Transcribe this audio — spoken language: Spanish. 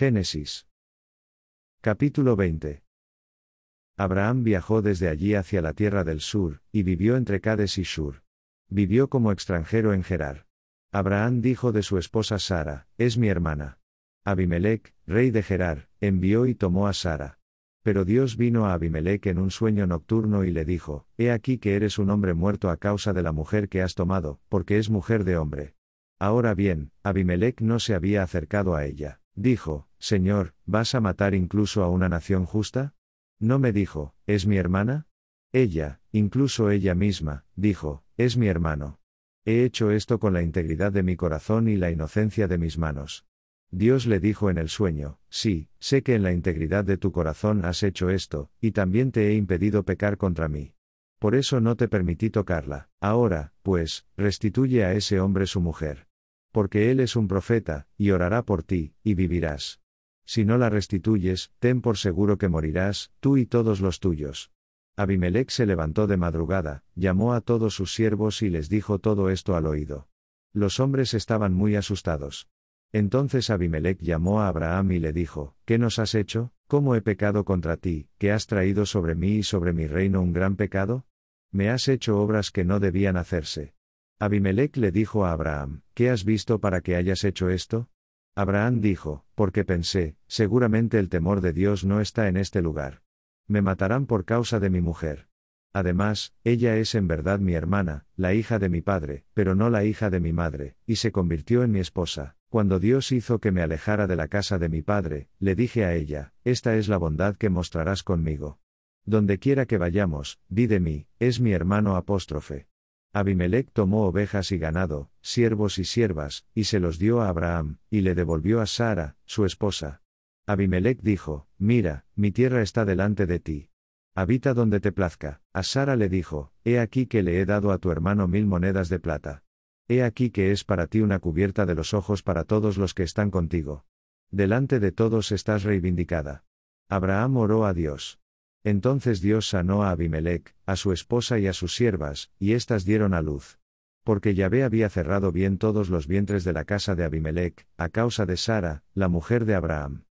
Génesis. Capítulo 20. Abraham viajó desde allí hacia la tierra del sur, y vivió entre Cades y Shur. Vivió como extranjero en Gerar. Abraham dijo de su esposa Sara, es mi hermana. Abimelec, rey de Gerar, envió y tomó a Sara. Pero Dios vino a Abimelec en un sueño nocturno y le dijo, he aquí que eres un hombre muerto a causa de la mujer que has tomado, porque es mujer de hombre. Ahora bien, Abimelec no se había acercado a ella. Dijo, Señor, ¿vas a matar incluso a una nación justa? No me dijo, ¿es mi hermana? Ella, incluso ella misma, dijo, es mi hermano. He hecho esto con la integridad de mi corazón y la inocencia de mis manos. Dios le dijo en el sueño, sí, sé que en la integridad de tu corazón has hecho esto, y también te he impedido pecar contra mí. Por eso no te permití tocarla. Ahora, pues, restituye a ese hombre su mujer. Porque él es un profeta, y orará por ti, y vivirás. Si no la restituyes, ten por seguro que morirás, tú y todos los tuyos. Abimelec se levantó de madrugada, llamó a todos sus siervos y les dijo todo esto al oído. Los hombres estaban muy asustados. Entonces Abimelec llamó a Abraham y le dijo, ¿qué nos has hecho? ¿Cómo he pecado contra ti, que has traído sobre mí y sobre mi reino un gran pecado? Me has hecho obras que no debían hacerse. Abimelec le dijo a Abraham, ¿qué has visto para que hayas hecho esto? Abraham dijo, porque pensé, seguramente el temor de Dios no está en este lugar. Me matarán por causa de mi mujer. Además, ella es en verdad mi hermana, la hija de mi padre, pero no la hija de mi madre, y se convirtió en mi esposa. Cuando Dios hizo que me alejara de la casa de mi padre, le dije a ella, esta es la bondad que mostrarás conmigo. Donde quiera que vayamos, di de mí, es mi hermano apóstrofe. Abimelec tomó ovejas y ganado, siervos y siervas, y se los dio a Abraham, y le devolvió a Sara, su esposa. Abimelec dijo, mira, mi tierra está delante de ti. Habita donde te plazca. A Sara le dijo, he aquí que le he dado a tu hermano 1000 monedas de plata. He aquí que es para ti una cubierta de los ojos para todos los que están contigo. Delante de todos estás reivindicada. Abraham oró a Dios. Entonces Dios sanó a Abimelec, a su esposa y a sus siervas, y éstas dieron a luz. Porque Yahvé había cerrado bien todos los vientres de la casa de Abimelec, a causa de Sara, la mujer de Abraham.